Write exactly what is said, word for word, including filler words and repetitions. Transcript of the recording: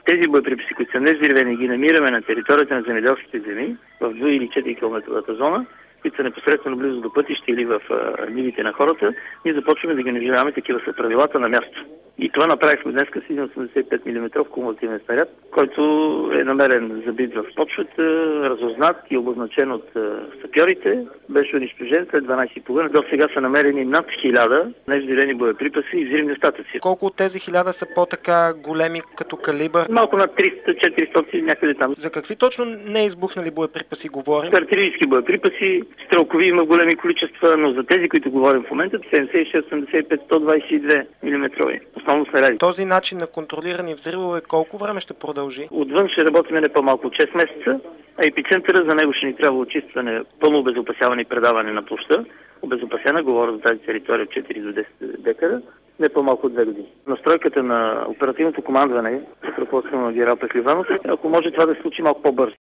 Тези боеприпаси, които са незаривени, ги намираме на територията на земеделските земи, в два или четири километровата зона, които са непосредствено близо до пътища или в нивите на хората, ние започваме да ги унищожаваме. Такива са правилата на място. И това направихме днес с един осемдесет и пет милиметров кумулативен снаряд, който е намерен забит в почвата, разузнат и обозначен от сапьорите. Беше унищожен след дванадесет и половина. До сега са намерени над хиляда незаривени боеприпаси и взривни остатъци. Колко от тези хиляда са по-така големи като калибър? Малко над триста до четиристотин, някъде там. За какви точно неизбухнали боеприпаси говорим? Артилерийски боеприпаси, стрелкови има големи количества, но за тези, които говорим в момента, седемдесет и шест, осемдесет и пет, сто двадесет и две милиметрови. Основно снаряди. Този начин на контролирани взривове колко време ще продължи? Отвън ще работим не по-малко от шест месеца, а епицентъра за него ще ни трябва очистване, пълно обезопасяване и предаване на площа. Обезопасена, говоря за тази територия от четири до десет декара, не по-малко от две години. Настройката на оперативното командване, ръководството на генерал Пехливанов, ако може това да се случи малко по-бързо.